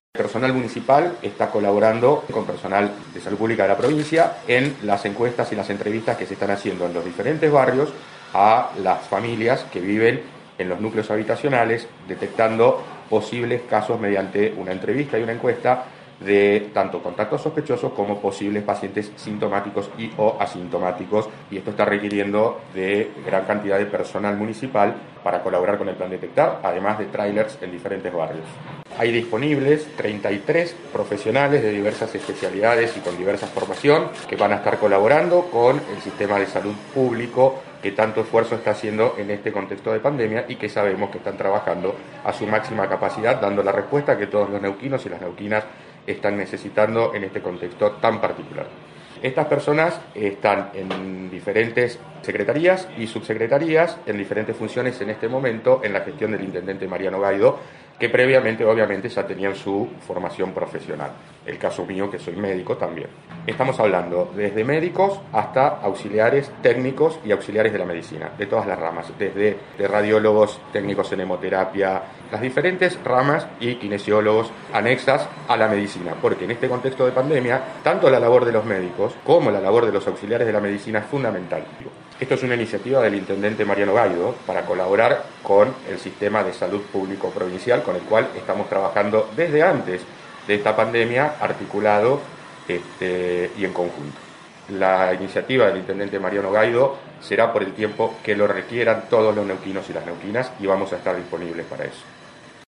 El personal municipal está colaborando con personal de salud pública de la provincia en las encuestas y las entrevistas que se están haciendo en los diferentes barrios a las familias que viven en los núcleos habitacionales, detectando posibles casos mediante una entrevista y una encuesta de tanto contactos sospechosos como posibles pacientes sintomáticos y o asintomáticos, y esto está requiriendo de gran cantidad de personal municipal para colaborar con el Plan Detectar, además de trailers en diferentes barrios. Hay disponibles 33 profesionales de diversas especialidades y con diversa formación que van a estar colaborando con el sistema de salud público que tanto esfuerzo está haciendo en este contexto de pandemia y que sabemos que están trabajando a su máxima capacidad, dando la respuesta que todos los neuquinos y las neuquinas están necesitando en este contexto tan particular. Estas personas están en diferentes secretarías y subsecretarías, en diferentes funciones en este momento, en la gestión del intendente Mariano Gaido, que previamente obviamente ya tenían su formación profesional. El caso mío, que soy médico también. Estamos hablando desde médicos hasta auxiliares técnicos y auxiliares de la medicina, de todas las ramas, desde de radiólogos, técnicos en hemoterapia, las diferentes ramas y kinesiólogos anexas a la medicina, porque en este contexto de pandemia, tanto la labor de los médicos como la labor de los auxiliares de la medicina es fundamental. Esto es una iniciativa del intendente Mariano Gaido para colaborar con el sistema de salud público provincial, con el cual estamos trabajando desde antes de esta pandemia, articulado y en conjunto. La iniciativa del intendente Mariano Gaido será por el tiempo que lo requieran todos los neuquinos y las neuquinas, y vamos a estar disponibles para eso.